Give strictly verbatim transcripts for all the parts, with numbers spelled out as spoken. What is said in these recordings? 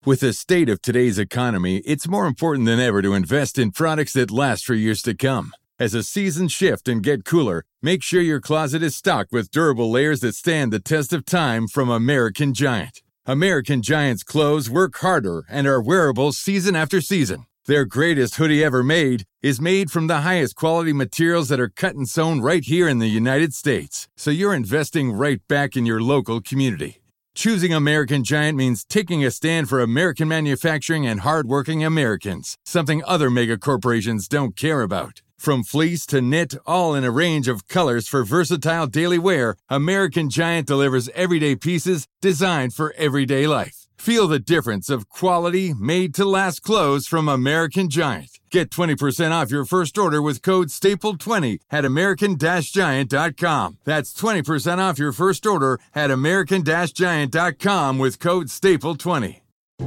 With the state of today's economy, it's more important than ever to invest in products that last for years to come. As the seasons shift and get cooler, make sure your closet is stocked with durable layers that stand the test of time from American Giant. American Giant's clothes work harder and are wearable season after season. Their greatest hoodie ever made is made from the highest quality materials that are cut and sewn right here in the United States. So you're investing right back in your local community. Choosing American Giant means taking a stand for American manufacturing and hardworking Americans, something other mega corporations don't care about. From fleece to knit, all in a range of colors for versatile daily wear, American Giant delivers everyday pieces designed for everyday life. Feel the difference of quality, made-to-last clothes from American Giant. Get twenty percent off your first order with code staple twenty at american giant dot com. That's twenty percent off your first order at american giant dot com with code staple twenty.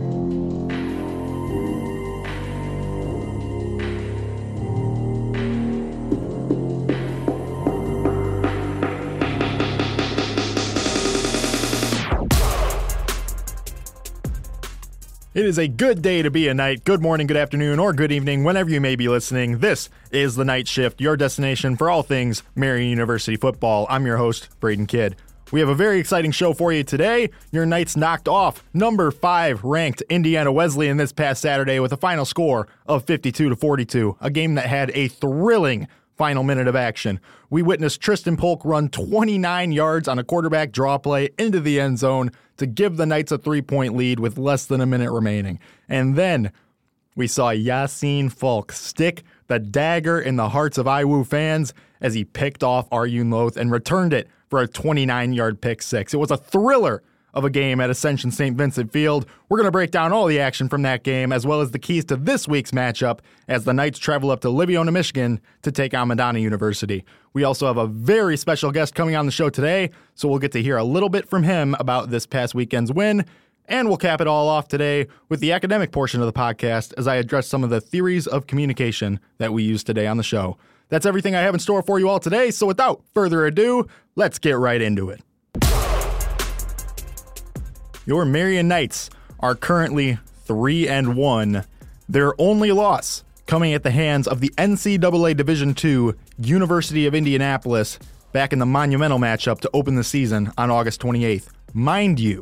It is a good day to be a Knight. Good morning, good afternoon, or good evening, whenever you may be listening. This is the Knight Shift, your destination for all things Marian University football. I'm your host, Braden Kidd. We have a very exciting show for you today. Your Knights knocked off number five ranked Indiana Wesleyan this past Saturday with a final score of fifty-two to forty-two, a game that had a thrilling final minute of action. We witnessed Tristan Polk run twenty-nine yards on a quarterback draw play into the end zone to give the Knights a three-point lead with less than a minute remaining. And then we saw Yassine Falk stick the dagger in the hearts of I W U fans as he picked off Arjun Loth and returned it for a twenty-nine-yard pick six. It was a thriller of a game at Ascension Saint Vincent Field. We're going to break down all the action from that game as well as the keys to this week's matchup as the Knights travel up to Liviona, Michigan to take on Madonna University. We also have a very special guest coming on the show today, so we'll get to hear a little bit from him about this past weekend's win, and we'll cap it all off today with the academic portion of the podcast as I address some of the theories of communication that we use today on the show. That's everything I have in store for you all today, so without further ado, let's get right into it. Your Marian Knights are currently three and one. Their only loss coming at the hands of the N C double A Division two University of Indianapolis back in the monumental matchup to open the season on August twenty-eighth. Mind you,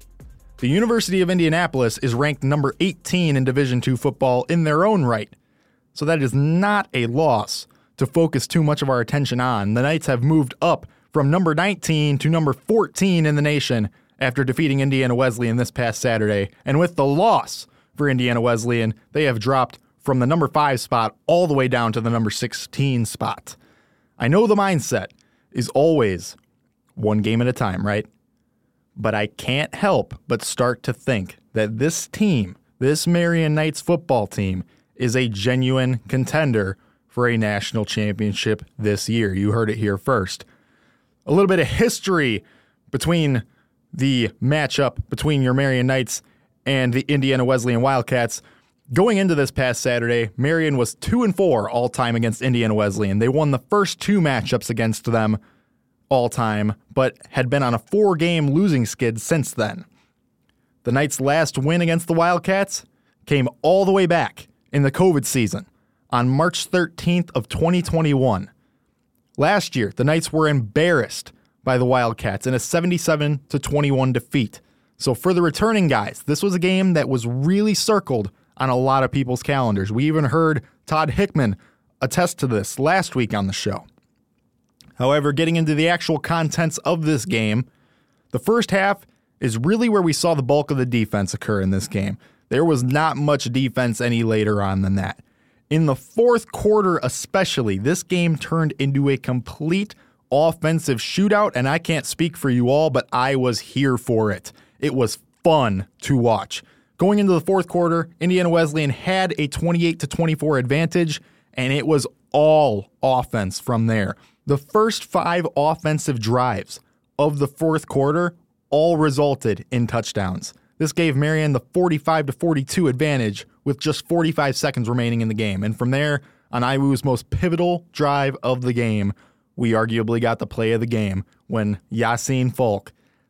the University of Indianapolis is ranked number eighteen in Division two football in their own right, so that is not a loss to focus too much of our attention on. The Knights have moved up from number nineteen to number fourteen in the nation after defeating Indiana Wesleyan this past Saturday. And with the loss for Indiana Wesleyan, they have dropped from the number five spot all the way down to the number sixteen spot. I know the mindset is always one game at a time, right? But I can't help but start to think that this team, this Marian Knights football team, is a genuine contender for a national championship this year. You heard it here first. A little bit of history between the matchup between your Marian Knights and the Indiana Wesleyan Wildcats. Going into this past Saturday, Marian was two and four all time against Indiana Wesleyan. They won the first two matchups against them all time, but had been on a four-game losing skid since then. The Knights' last win against the Wildcats came all the way back in the COVID season on March thirteenth of twenty twenty-one. Last year, the Knights were embarrassed by the Wildcats in a seventy-seven to twenty-one defeat. So for the returning guys, this was a game that was really circled on a lot of people's calendars. We even heard Todd Hickman attest to this last week on the show. However, getting into the actual contents of this game, the first half is really where we saw the bulk of the defense occur in this game. There was not much defense any later on than that. In the fourth quarter especially, this game turned into a complete offensive shootout, and I can't speak for you all, but I was here for it. It was fun to watch. Going into the fourth quarter, Indiana Wesleyan had a twenty-eight to twenty-four advantage, and it was all offense from there. The first five offensive drives of the fourth quarter all resulted in touchdowns. This gave Marian the forty-five to forty-two advantage with just forty-five seconds remaining in the game. And from there, on I W U's most pivotal drive of the game, we arguably got the play of the game when Yassine Falk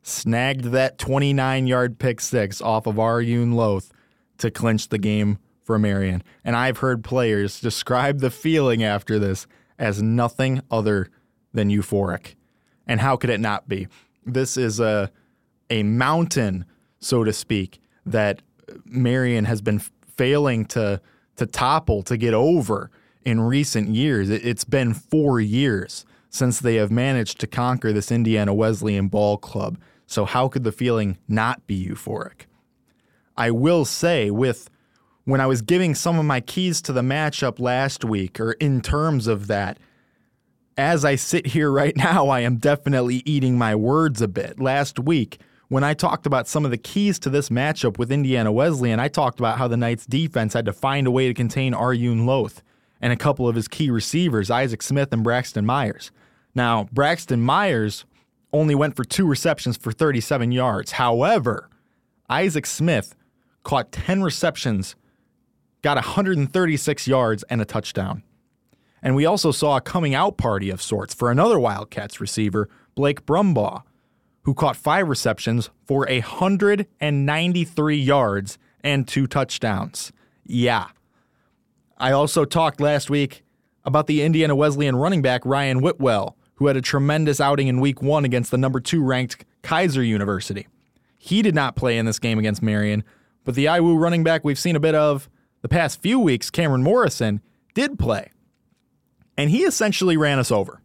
snagged that twenty-nine-yard pick six off of Arjun Loth to clinch the game for Marian. And I've heard players describe the feeling after this as nothing other than euphoric. And how could it not be? This is a a mountain, so to speak, that Marian has been failing to to topple, to get over in recent years. It's been four years since they have managed to conquer this Indiana Wesleyan ball club. So how could the feeling not be euphoric? I will say, with when I was giving some of my keys to the matchup last week, or in terms of that, as I sit here right now, I am definitely eating my words a bit. Last week, when I talked about some of the keys to this matchup with Indiana Wesleyan, I talked about how the Knights defense had to find a way to contain Arjun Loth and a couple of his key receivers, Isaac Smith and Braxton Myers. Now, Braxton Myers only went for two receptions for thirty-seven yards. However, Isaac Smith caught ten receptions, got one hundred thirty-six yards and a touchdown. And we also saw a coming out party of sorts for another Wildcats receiver, Blake Brumbaugh, who caught five receptions for one hundred ninety-three yards and two touchdowns. Yeah. I also talked last week about the Indiana Wesleyan running back Ryan Whitwell, who had a tremendous outing in week one against the number two ranked Kaiser University. He did not play in this game against Marian, but the I W U running back we've seen a bit of the past few weeks, Cameron Morrison, did play. And he essentially ran us over.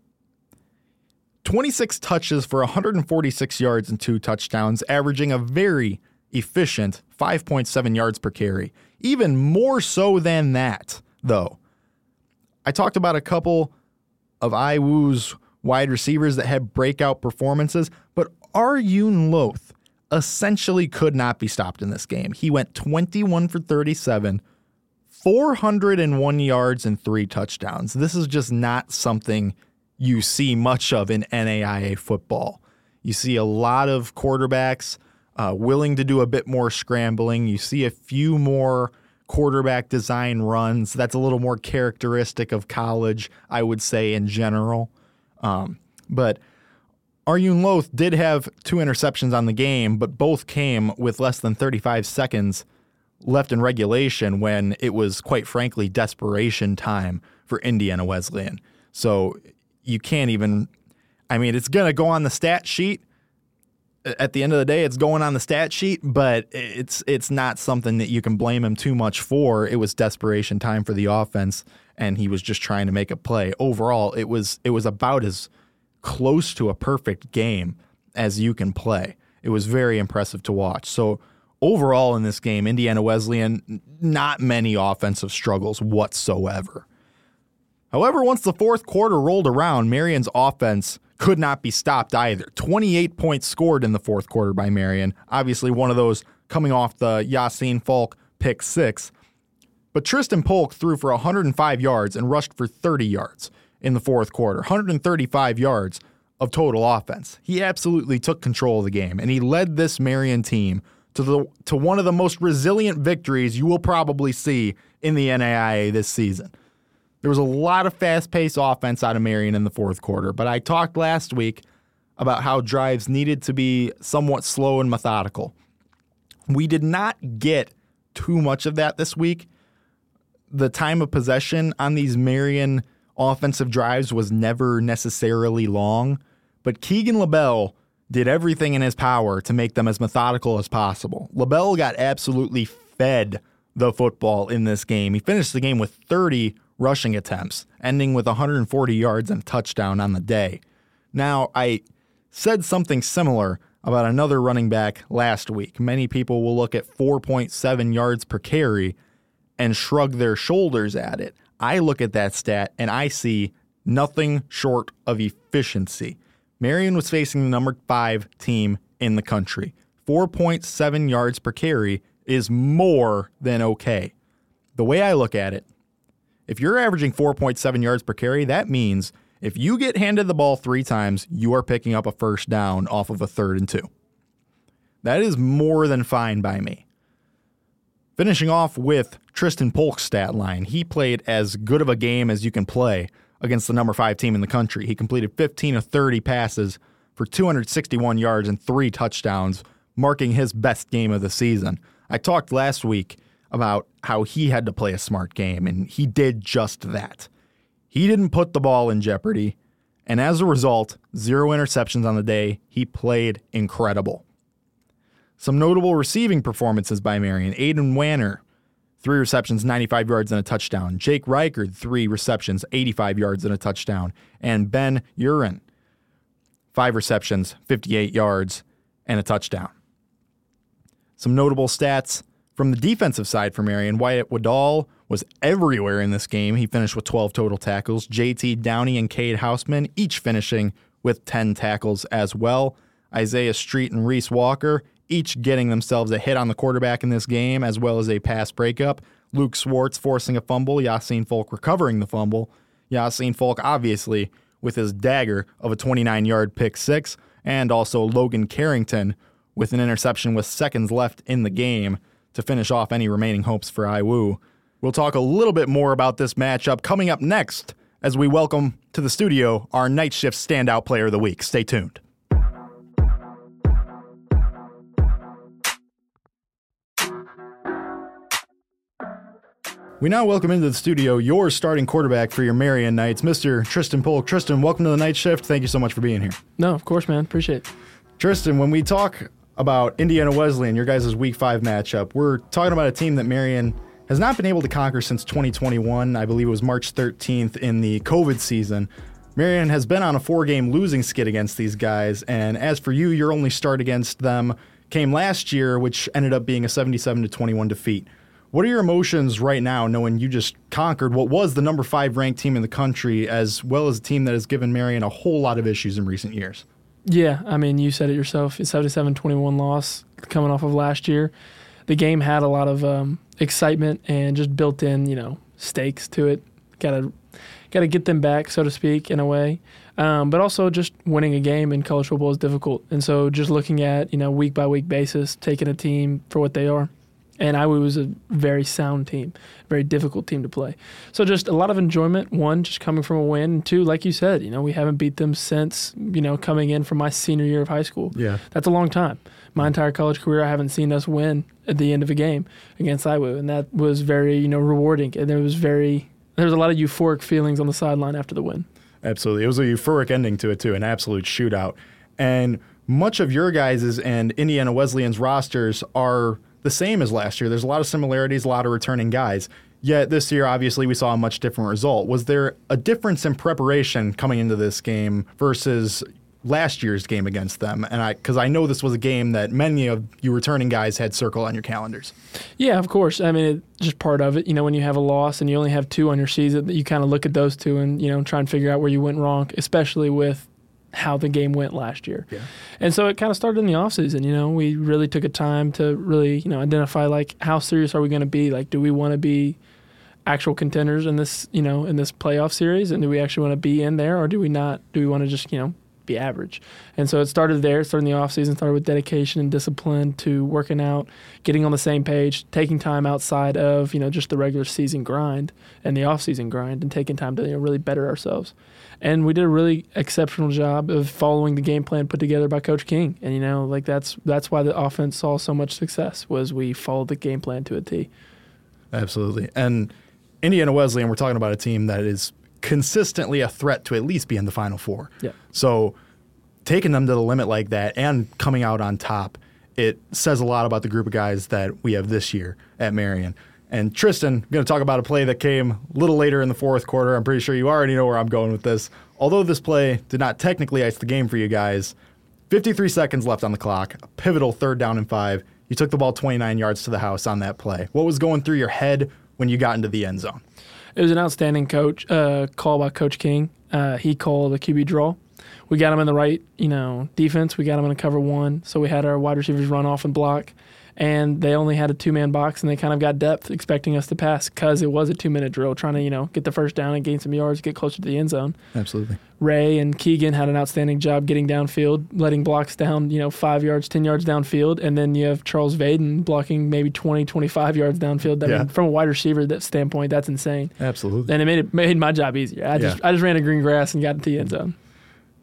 twenty-six touches for one hundred forty-six yards and two touchdowns, averaging a very efficient five point seven yards per carry. Even more so than that, though. I talked about a couple of I W U's wide receivers that had breakout performances, but Arjun Loth essentially could not be stopped in this game. He went twenty-one for thirty-seven, four hundred one yards and three touchdowns. This is just not something you see much of in N A I A football. You see a lot of quarterbacks uh, willing to do a bit more scrambling. You see a few more quarterback design runs. That's a little more characteristic of college, I would say, in general. Um, but Arjun Loth did have two interceptions on the game, but both came with less than thirty-five seconds left in regulation when it was, quite frankly, desperation time for Indiana Wesleyan. So you can't even, I mean, it's going to go on the stat sheet. At the end of the day, it's going on the stat sheet, but it's it's not something that you can blame him too much for. It was desperation time for the offense, and he was just trying to make a play. Overall, it was it was about as close to a perfect game as you can play. It was very impressive to watch. So overall in this game, Indiana Wesleyan, not many offensive struggles whatsoever. However, once the fourth quarter rolled around, Marian's offense could not be stopped either. twenty-eight points scored in the fourth quarter by Marian. Obviously one of those coming off the Yassine Falk pick six. But Tristan Polk threw for one hundred five yards and rushed for thirty yards in the fourth quarter. one hundred thirty-five yards of total offense. He absolutely took control of the game, and he led this Marian team to the to one of the most resilient victories you will probably see in the N A I A this season. There was a lot of fast-paced offense out of Marian in the fourth quarter, but I talked last week about how drives needed to be somewhat slow and methodical. We did not get too much of that this week. The time of possession on these Marian offensive drives was never necessarily long, but Keegan LaBelle did everything in his power to make them as methodical as possible. LaBelle got absolutely fed the football in this game. He finished the game with thirty rushing attempts, ending with one hundred forty yards and a touchdown on the day. Now, I said something similar about another running back last week. Many people will look at four point seven yards per carry and shrug their shoulders at it. I look at that stat and I see nothing short of efficiency. Marian was facing the number five team in the country. four point seven yards per carry is more than okay. The way I look at it, if you're averaging four point seven yards per carry, that means if you get handed the ball three times, you are picking up a first down off of a third and two. That is more than fine by me. Finishing off with Tristan Polk's stat line, he played as good of a game as you can play against the number five team in the country. He completed fifteen of thirty passes for two hundred sixty-one yards and three touchdowns, marking his best game of the season. I talked last week about how he had to play a smart game, and he did just that. He didn't put the ball in jeopardy, and as a result, zero interceptions on the day. He played incredible. Some notable receiving performances by Marion. Aiden Wanner, three receptions, ninety-five yards and a touchdown. Jake Reichard, three receptions, eighty-five yards and a touchdown. And Ben Urin, five receptions, fifty-eight yards and a touchdown. Some notable stats from the defensive side for Marion. Wyatt Waddall was everywhere in this game. He finished with twelve total tackles. J T Downey and Cade Houseman each finishing with ten tackles as well. Isaiah Street and Reese Walker each getting themselves a hit on the quarterback in this game, as well as a pass breakup. Luke Swartz forcing a fumble. Yassine Folk recovering the fumble. Yassine Folk, obviously, with his dagger of a twenty-nine-yard pick six. And also Logan Carrington with an interception with seconds left in the game to finish off any remaining hopes for I W U. We'll talk a little bit more about this matchup coming up next as we welcome to the studio our Night Shift Standout Player of the Week. Stay tuned. We now welcome into the studio your starting quarterback for your Marion Knights, Mister Tristan Polk. Tristan, welcome to the Night Shift. Thank you so much for being here. No, of course, man. Appreciate it. Tristan, when we talk about Indiana Wesleyan, your guys' Week five matchup, we're talking about a team that Marion has not been able to conquer since twenty twenty-one. I believe it was March thirteenth in the COVID season. Marion has been on a four-game losing skid against these guys, and as for you, your only start against them came last year, which ended up being a seventy-seven to twenty-one defeat. What are your emotions right now knowing you just conquered what was the number five ranked team in the country, as well as a team that has given Marion a whole lot of issues in recent years? Yeah, I mean, you said it yourself. It's seventy-seven twenty-one loss coming off of last year. The game had a lot of um, excitement and just built in, you know, stakes to it. Gotta, gotta get them back, so to speak, in a way. Um, but also just winning a game in college football is difficult. And so just looking at, you know, week-by-week basis, taking a team for what they are. And I W U was a very sound team, very difficult team to play. So just a lot of enjoyment, one, just coming from a win, and two, like you said, you know, we haven't beat them since, you know, coming in from my senior year of high school. Yeah. That's a long time. My entire college career, I haven't seen us win at the end of a game against I W U, and that was very, you know, rewarding. And there was very, there was a lot of euphoric feelings on the sideline after the win. Absolutely. It was a euphoric ending to it, too, an absolute shootout. And much of your guys' and Indiana Wesleyan's rosters are the same as last year. There's a lot of similarities, a lot of returning guys. Yet this year, obviously, we saw a much different result. Was there a difference in preparation coming into this game versus last year's game against them? And I, because I know this was a game that many of you returning guys had circled on your calendars. Yeah, of course. I mean, it's just part of it. You know, when you have a loss and you only have two on your season, you kind of look at those two and, you know, try and figure out where you went wrong, especially with how the game went last year. Yeah. And so it kind of started in the offseason. You know, we really took a time to really, you know, identify, like, how serious are we going to be? Like, do we want to be actual contenders in this, you know, in this playoff series? And do we actually want to be in there, or do we not? Do we want to just, you know, be average? And so it started there, started in the offseason, started with dedication and discipline to working out, getting on the same page, taking time outside of, you know, just the regular season grind and the offseason grind, and taking time to, you know, really better ourselves. And we did a really exceptional job of following the game plan put together by Coach King. And, you know, like that's that's why the offense saw so much success, was we followed the game plan to a T. Absolutely. And Indiana Wesleyan, we're talking about a team that is consistently a threat to at least be in the Final Four. Yeah. So taking them to the limit like that and coming out on top, it says a lot about the group of guys that we have this year at Marion. And Tristan, I'm going to talk about a play that came a little later in the fourth quarter. I'm pretty sure you already know where I'm going with this. Although this play did not technically ice the game for you guys, fifty-three seconds left on the clock, a pivotal third down and five. You took the ball twenty-nine yards to the house on that play. What was going through your head when you got into the end zone? It was an outstanding coach uh, call by Coach King. Uh, he called a Q B draw. We got him in the right, you know, defense. We got him in a cover one. So we had our wide receivers run off and block. And they only had a two-man box, and they kind of got depth, expecting us to pass because it was a two-minute drill, trying to, you know, get the first down and gain some yards, get closer to the end zone. Absolutely. Ray and Keegan had an outstanding job getting downfield, letting blocks down, you know, five yards, ten yards downfield, and then you have Charles Vaden blocking maybe twenty, twenty-five yards downfield. I yeah. mean, from a wide receiver that standpoint, that's insane. Absolutely. And it made it made my job easier. I just yeah. I just ran a green grass and got into the end zone.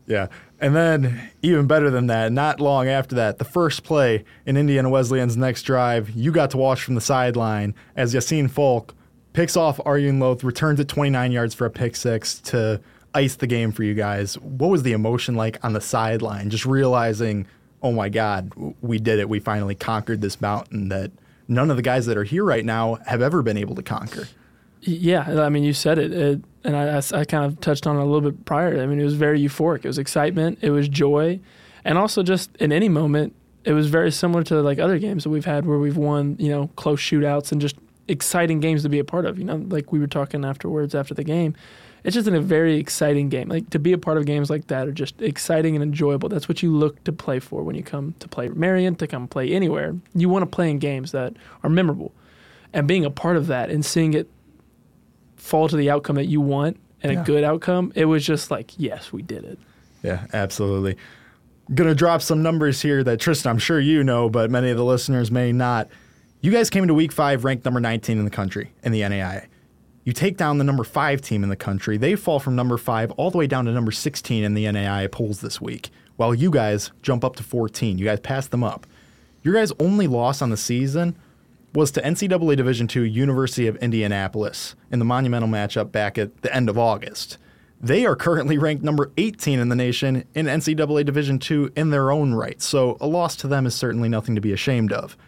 Yeah. And then, even better than that, not long after that, the first play in Indiana Wesleyan's next drive, you got to watch from the sideline as Yassine Falk picks off Arjun Loth, returns it twenty-nine yards for a pick six to ice the game for you guys. What was the emotion like on the sideline, just realizing, oh my God, we did it. We finally conquered this mountain that none of the guys that are here right now have ever been able to conquer? Yeah, I mean, you said it, it and I, I, I kind of touched on it a little bit prior. I mean, it was very euphoric. It was excitement. It was joy. And also just in any moment, it was very similar to like other games that we've had where we've won, you know, close shootouts and just exciting games to be a part of. You know, like we were talking afterwards after the game. It's just in a very exciting game. Like to be a part of games like that are just exciting and enjoyable. That's what you look to play for when you come to play Marion, to come play anywhere. You want to play in games that are memorable. And being a part of that and seeing it fall to the outcome that you want and yeah. a good outcome, it was just like, yes, we did it. Yeah, absolutely. Going to drop some numbers here that, Tristan, I'm sure you know, but many of the listeners may not. You guys came into week five ranked number nineteen in the country in the N A I A. You take down the number five team in the country. They fall from number five all the way down to number sixteen in the N A I A polls this week, while you guys jump up to fourteen. You guys pass them up. Your guys' only loss on the season was to N C double A Division two University of Indianapolis in the monumental matchup back at the end of August. They are currently ranked number eighteen in the nation in N C double A Division two in their own right, so a loss to them is certainly nothing to be ashamed of.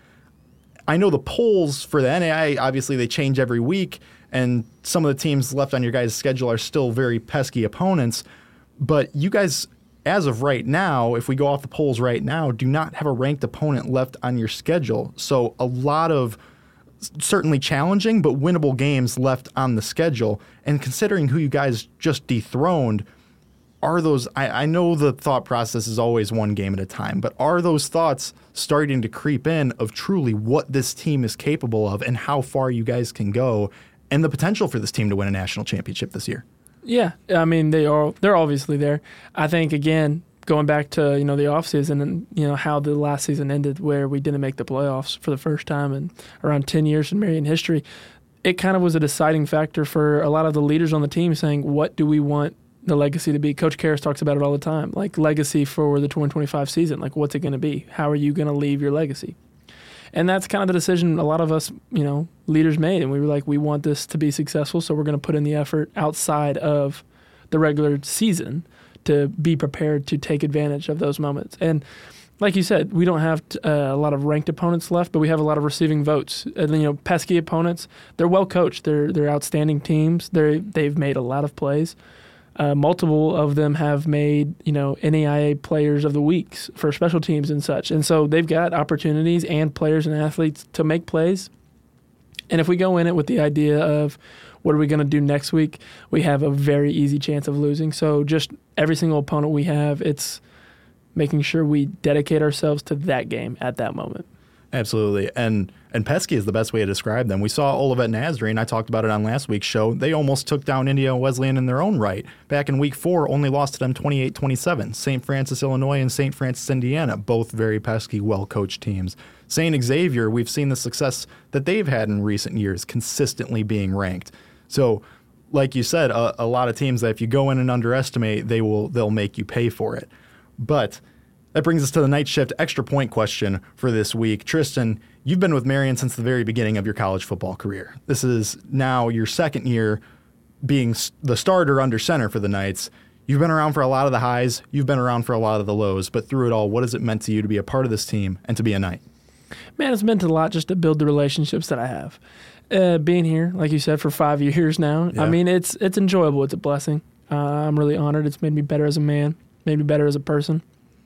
I know the polls for the N A I A, obviously they change every week, and some of the teams left on your guys' schedule are still very pesky opponents, but you guys, as of right now, if we go off the polls right now, do not have a ranked opponent left on your schedule. So a lot of certainly challenging but winnable games left on the schedule. And considering who you guys just dethroned, are those, I, I know the thought process is always one game at a time, but are those thoughts starting to creep in of truly what this team is capable of and how far you guys can go and the potential for this team to win a national championship this year? Yeah, I mean, they are, they're obviously there. I think, again, going back to, you know, the offseason and, you know, how the last season ended where we didn't make the playoffs for the first time in around ten years in Marion history, it kind of was a deciding factor for a lot of the leaders on the team saying, what do we want the legacy to be? Coach Karras talks about it all the time, like legacy for the twenty twenty-five season. Like, what's it going to be? How are you going to leave your legacy? And that's kind of the decision a lot of us, you know, leaders made. And we were like, we want this to be successful, so we're going to put in the effort outside of the regular season to be prepared to take advantage of those moments. And like you said, we don't have uh, a lot of ranked opponents left, but we have a lot of receiving votes. And, you know, pesky opponents, they're well coached. They're they're outstanding teams. They they've made a lot of plays. Uh, multiple of them have made, you know, N A I A players of the weeks for special teams and such. And so they've got opportunities and players and athletes to make plays. And if we go in it with the idea of what are we going to do next week, we have a very easy chance of losing. So just every single opponent we have, it's making sure we dedicate ourselves to that game at that moment. Absolutely. And and pesky is the best way to describe them. We saw Olivet Nazarene. I talked about it on last week's show. They almost took down Indiana Wesleyan in their own right. Back in week four, only lost to them twenty-eight twenty-seven. Saint Francis, Illinois, and Saint Francis, Indiana, both very pesky, well-coached teams. Saint Xavier, we've seen the success that they've had in recent years, consistently being ranked. So, like you said, a, a lot of teams that if you go in and underestimate, they will they'll make you pay for it. But that brings us to the night shift extra point question for this week. Tristan, you've been with Marion since the very beginning of your college football career. This is now your second year being the starter under center for the Knights. You've been around for a lot of the highs. You've been around for a lot of the lows. But through it all, what has it meant to you to be a part of this team and to be a Knight? Man, it's meant a lot just to build the relationships that I have. Uh, being here, like you said, for five years now, yeah. I mean, it's it's enjoyable. It's a blessing. Uh, I'm really honored. It's made me better as a man, made me better as a person.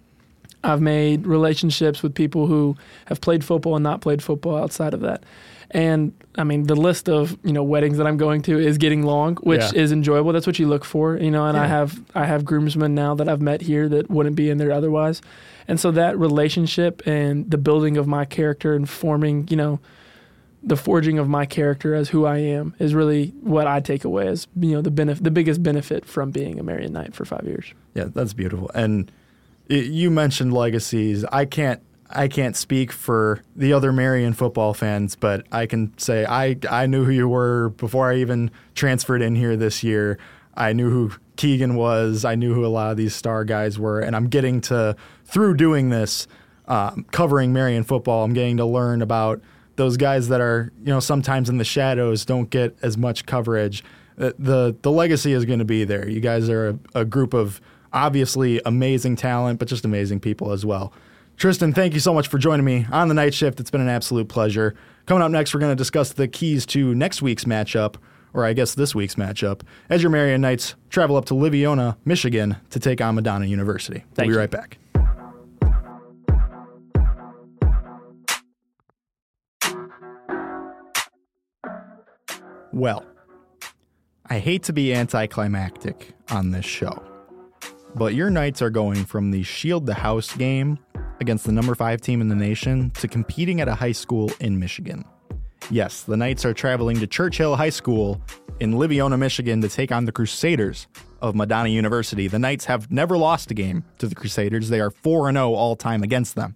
I've made relationships with people who have played football and not played football outside of that. And, I mean, the list of, you know, weddings that I'm going to is getting long, which yeah. is enjoyable. That's what you look for, you know, and yeah. I have I have groomsmen now that I've met here that wouldn't be in there otherwise. And so that relationship and the building of my character and forming, you know, the forging of my character as who I am is really what I take away as, you know, the benefit, the biggest benefit from being a Marion Knight for five years. Yeah, that's beautiful. And you mentioned legacies. I can't I can't speak for the other Marion football fans, but I can say I I knew who you were before I even transferred in here this year. I knew who Keegan was. I knew who a lot of these star guys were, and I'm getting to, through doing this, um, covering Marian football, I'm getting to learn about those guys that are, you know, sometimes in the shadows, don't get as much coverage. Uh, the the legacy is going to be there. You guys are a, a group of obviously amazing talent, but just amazing people as well. Tristan, thank you so much for joining me on the night shift. It's been an absolute pleasure. Coming up next, we're going to discuss the keys to next week's matchup, or I guess this week's matchup, as your Marian Knights travel up to Livonia, Michigan to take on Madonna University. We'll be right back. Well, I hate to be anticlimactic on this show, but your Knights are going from the Shield the House game against the number five team in the nation to competing at a high school in Michigan. Yes, the Knights are traveling to Churchill High School in Livonia, Michigan to take on the Crusaders of Madonna University. The Knights have never lost a game to the Crusaders. They are four and oh all-time against them.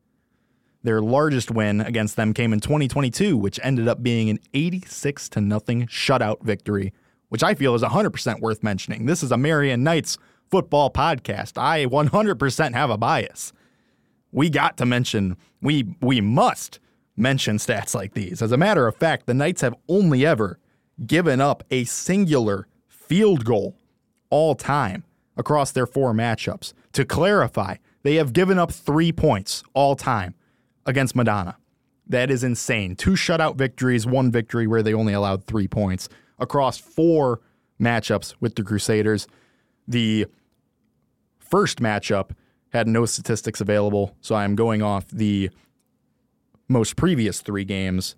Their largest win against them came in twenty twenty-two, which ended up being an eighty-six to nothing shutout victory, which I feel is one hundred percent worth mentioning. This is a Marian Knights football podcast. I one hundred percent have a bias. We got to mention, we we must mention stats like these. As a matter of fact, the Knights have only ever given up a singular field goal all time across their four matchups. To clarify, they have given up three points all time against Madonna. That is insane. Two shutout victories, one victory where they only allowed three points across four matchups with the Crusaders. The first matchup had no statistics available, so I'm going off the most previous three games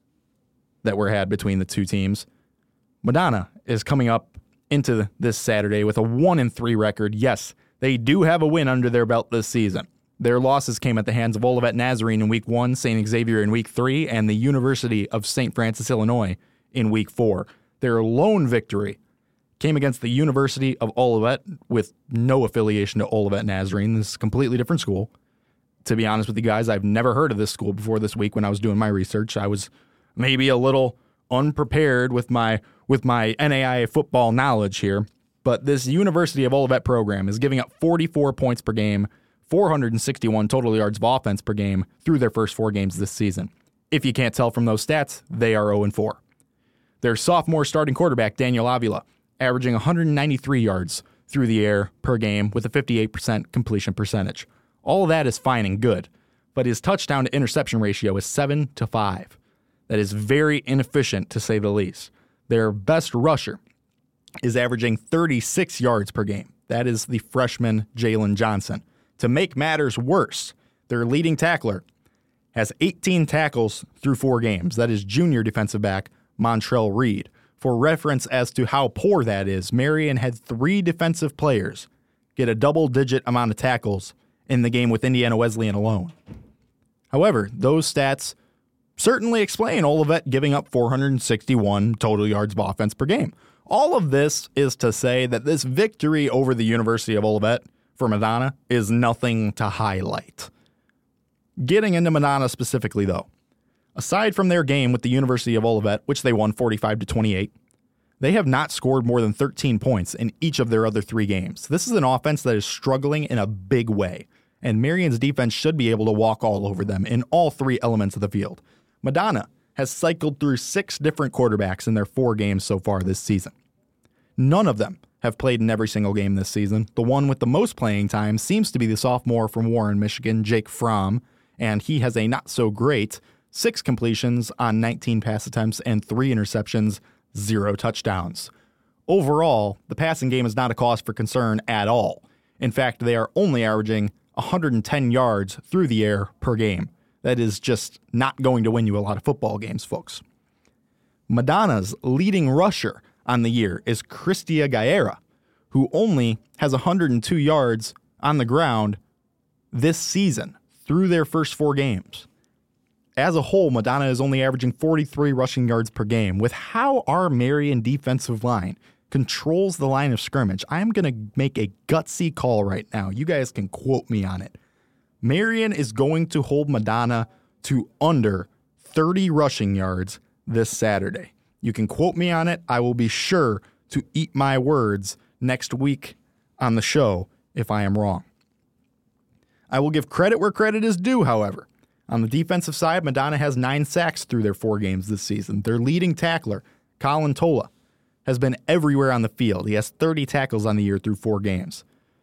that were had between the two teams. Madonna is coming up into this Saturday with a one and three record. Yes, they do have a win under their belt this season. Their losses came at the hands of Olivet Nazarene in week one, Saint Xavier in week three, and the University of Saint Francis, Illinois in week four. Their lone victory came against the University of Olivet with no affiliation to Olivet Nazarene. This is a completely different school. To be honest with you guys, I've never heard of this school before this week when I was doing my research. I was maybe a little unprepared with my with my N A I A football knowledge here, but this University of Olivet program is giving up forty-four points per game, four hundred sixty-one total yards of offense per game through their first four games this season. If you can't tell from those stats, they are oh and four. Their sophomore starting quarterback, Daniel Avila, averaging one hundred ninety-three yards through the air per game with a fifty-eight percent completion percentage. All of that is fine and good, but his touchdown to interception ratio is seven to five. That is very inefficient, to say the least. Their best rusher is averaging thirty-six yards per game. That is the freshman Jalen Johnson. To make matters worse, their leading tackler has eighteen tackles through four games. That is junior defensive back Montrell Reed. For reference as to how poor that is, Marian had three defensive players get a double-digit amount of tackles in the game with Indiana Wesleyan alone. However, those stats certainly explain Olivet giving up four hundred sixty-one total yards of offense per game. All of this is to say that this victory over the University of Olivet for Madonna is nothing to highlight. Getting into Madonna specifically, though, aside from their game with the University of Olivet, which they won forty-five to twenty-eight, they have not scored more than thirteen points in each of their other three games. This is an offense that is struggling in a big way, and Marian's defense should be able to walk all over them in all three elements of the field. Madonna has cycled through six different quarterbacks in their four games so far this season. None of them have played in every single game this season. The one with the most playing time seems to be the sophomore from Warren, Michigan, Jake Fromm, and he has a not-so-great six completions on nineteen pass attempts and three interceptions, zero touchdowns. Overall, the passing game is not a cause for concern at all. In fact, they are only averaging one hundred ten yards through the air per game. That is just not going to win you a lot of football games, folks. Madonna's leading rusher on the year is Christia Gaera, who only has one hundred two yards on the ground this season through their first four games. As a whole, Madonna is only averaging forty-three rushing yards per game. With how our Marian defensive line controls the line of scrimmage, I'm going to make a gutsy call right now. You guys can quote me on it. Marian is going to hold Madonna to under thirty rushing yards this Saturday. You can quote me on it. I will be sure to eat my words next week on the show if I am wrong. I will give credit where credit is due, however. On the defensive side, Madonna has nine sacks through their four games this season. Their leading tackler, Colin Tola, has been everywhere on the field. He has thirty tackles on the year through four games.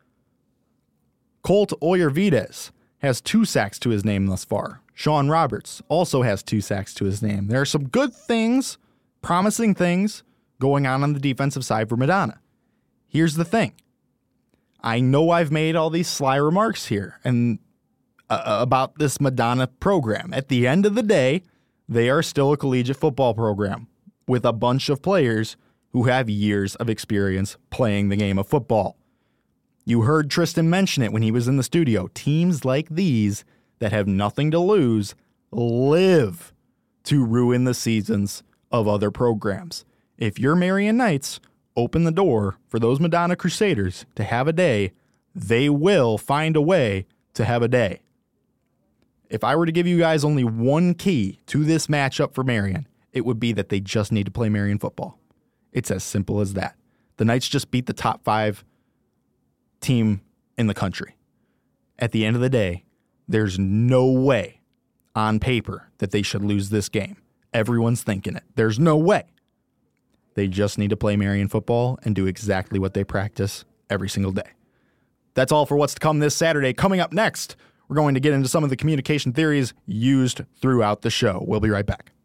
Colt Oyervides has two sacks to his name thus far. Sean Roberts also has two sacks to his name. There are some good things, promising things, going on on the defensive side for Madonna. Here's the thing. I know I've made all these sly remarks here and uh, about this Madonna program. At the end of the day, they are still a collegiate football program with a bunch of players who have years of experience playing the game of football. You heard Tristan mention it when he was in the studio. Teams like these that have nothing to lose live to ruin the seasons of other programs. If you're Marian Knights, open the door for those Madonna Crusaders to have a day. They will find a way to have a day. If I were to give you guys only one key to this matchup for Marian, it would be that they just need to play Marian football. It's as simple as that. The Knights just beat the top five team in the country. At the end of the day, there's no way on paper that they should lose this game. Everyone's thinking it. There's no way. They just need to play Marian football and do exactly what they practice every single day. That's all for what's to come this Saturday. Coming up next, we're going to get into some of the communication theories used throughout the show. We'll be right back.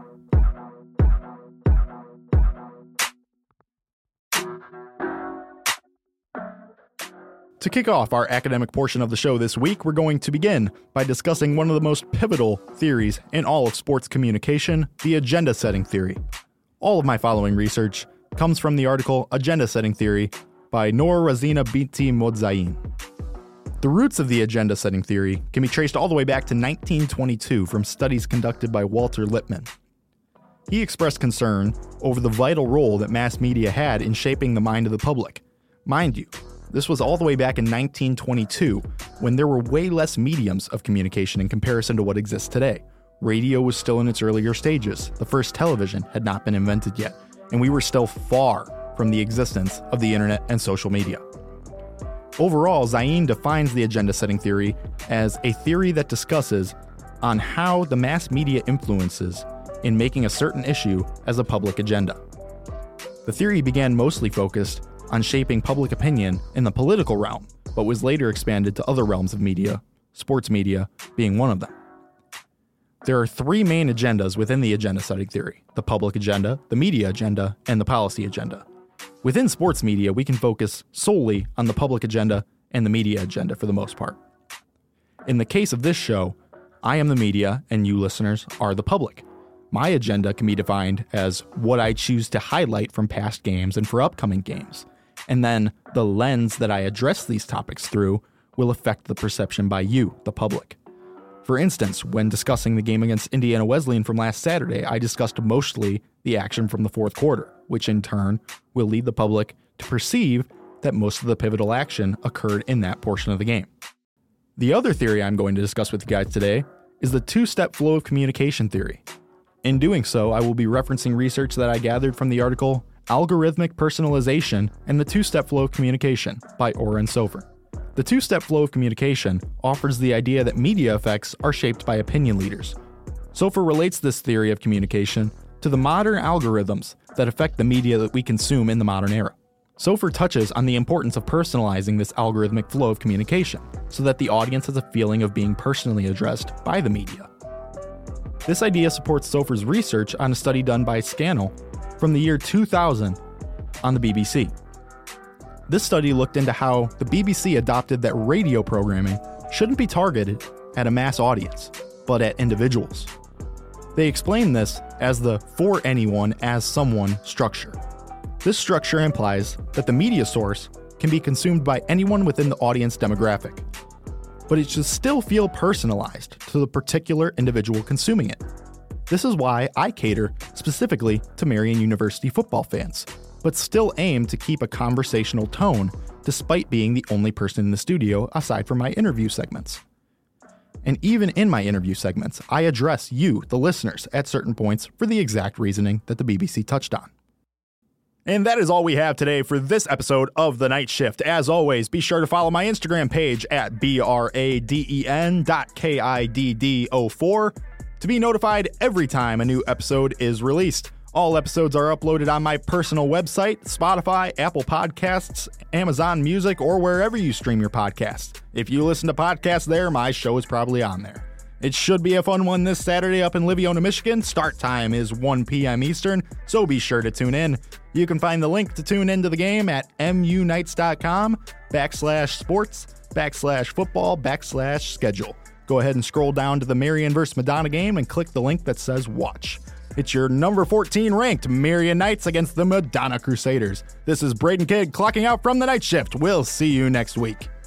To kick off our academic portion of the show this week, we're going to begin by discussing one of the most pivotal theories in all of sports communication, the agenda setting theory. All of my following research comes from the article Agenda Setting Theory by Noor Razina Binti Modzayin. The roots of the agenda setting theory can be traced all the way back to nineteen twenty-two from studies conducted by Walter Lippmann. He expressed concern over the vital role that mass media had in shaping the mind of the public. Mind you, this was all the way back in nineteen twenty-two, when there were way less mediums of communication in comparison to what exists today. Radio was still in its earlier stages. The first television had not been invented yet, and we were still far from the existence of the internet and social media. Overall, Zayin defines the agenda setting theory as a theory that discusses on how the mass media influences in making a certain issue as a public agenda. The theory began mostly focused on shaping public opinion in the political realm, but was later expanded to other realms of media, sports media being one of them. There are three main agendas within the agenda setting theory: the public agenda, the media agenda, and the policy agenda. Within sports media, we can focus solely on the public agenda and the media agenda for the most part. In the case of this show, I am the media and you listeners are the public. My agenda can be defined as what I choose to highlight from past games and for upcoming games. And then the lens that I address these topics through will affect the perception by you, the public. For instance, when discussing the game against Indiana Wesleyan from last Saturday, I discussed mostly the action from the fourth quarter, which in turn will lead the public to perceive that most of the pivotal action occurred in that portion of the game. The other theory I'm going to discuss with you guys today is the two-step flow of communication theory. In doing so, I will be referencing research that I gathered from the article Algorithmic Personalization and the Two-Step Flow of Communication by Oren Sofer. The two-step flow of communication offers the idea that media effects are shaped by opinion leaders. Sofer relates this theory of communication to the modern algorithms that affect the media that we consume in the modern era. Sofer touches on the importance of personalizing this algorithmic flow of communication so that the audience has a feeling of being personally addressed by the media. This idea supports Sofer's research on a study done by Scannell from the year two thousand on the B B C. This study looked into how the B B C adopted that radio programming shouldn't be targeted at a mass audience, but at individuals. They explained this as the for anyone as someone structure. This structure implies that the media source can be consumed by anyone within the audience demographic, but it should still feel personalized to the particular individual consuming it. This is why I cater specifically to Marian University football fans, but still aim to keep a conversational tone despite being the only person in the studio aside from my interview segments. And even in my interview segments, I address you, the listeners, at certain points for the exact reasoning that the B B C touched on. And that is all we have today for this episode of The Night Shift. As always, be sure to follow my Instagram page at B R A D E N dot K I D D O four to be notified every time a new episode is released. All episodes are uploaded on my personal website, Spotify, Apple Podcasts, Amazon Music, or wherever you stream your podcasts. If you listen to podcasts there, my show is probably on there. It should be a fun one this Saturday up in Liviona, Michigan. Start time is one p.m. Eastern, so be sure to tune in. You can find the link to tune into the game at munites.com backslash sports backslash football backslash schedule. Go ahead and scroll down to the Marian versus Madonna game and click the link that says watch. It's your number fourteen ranked Marian Knights against the Madonna Crusaders. This is Braden Kidd clocking out from The Night Shift. We'll see you next week.